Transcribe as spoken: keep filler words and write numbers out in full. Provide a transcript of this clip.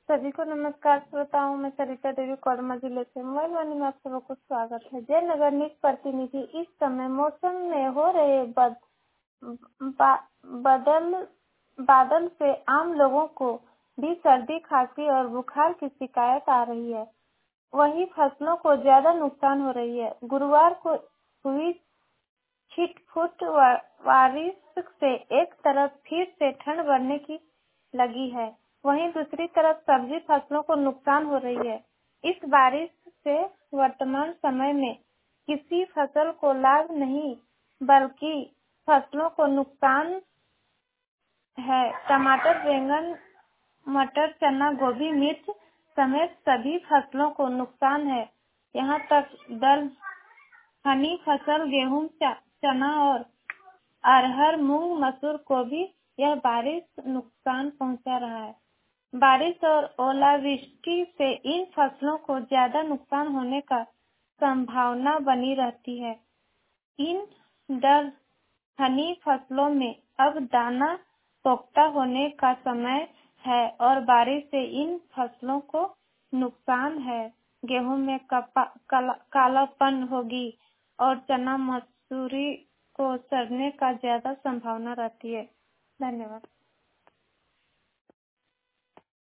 सभी को नमस्कार श्रोताओं, मैं सरिता देवी कोडरमा जिले से मोबाइल वाणी में आप सबको स्वागत है। जयनगर नीति प्रतिनिधि इस समय मौसम में हो रहे बद, बा, बदल बादल से आम लोगों को भी सर्दी, खांसी और बुखार की शिकायत आ रही है। वहीं फसलों को ज्यादा नुकसान हो रही है। गुरुवार को हुई छिटपुट बारिश से एक तरफ फिर से ठंड बढ़ने की लगी है, वहीं दूसरी तरफ सब्जी फसलों को नुकसान हो रही है। इस बारिश से वर्तमान समय में किसी फसल को लाभ नहीं बल्कि फसलों को नुकसान है। टमाटर, बैंगन, मटर, चना, गोभी, मिर्च समेत सभी फसलों को नुकसान है। यहाँ तक दल हनी फसल गेहूं, चना और अरहर, मूंग, मसूर को भी यह बारिश नुकसान पहुंचा रहा है। बारिश और ओलावृष्टि से इन फसलों को ज्यादा नुकसान होने का संभावना बनी रहती है। इन दर हनी फसलों में अब दाना पोख्ता होने का समय है और बारिश से इन फसलों को नुकसान है। गेहूं में कपा, काला, कालापन होगी और चना मसूरी को सड़ने का ज्यादा संभावना रहती है। धन्यवाद।